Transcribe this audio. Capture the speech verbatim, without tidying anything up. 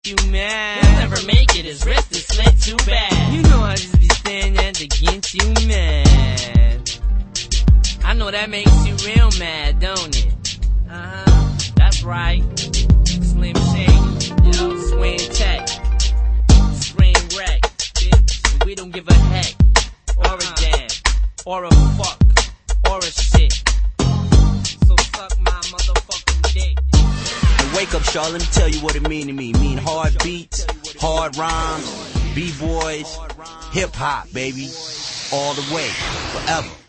you mad. He'll never make it, his wrist is slit too bad. You know I just be standing to get you mad. I know that makes you real mad, don't it? Uh-huh, that's right. Slim Shady, yo, Swing Tech, Spring Wreck, bitch. We don't give a heck, or a damn, or a fuck, or a shit. So suck my motherfucking dick. Wake up, Shaw, let me tell you what it mean to me. Mean hard beats, hard rhymes, B-boys, hip-hop, baby. All the way, forever.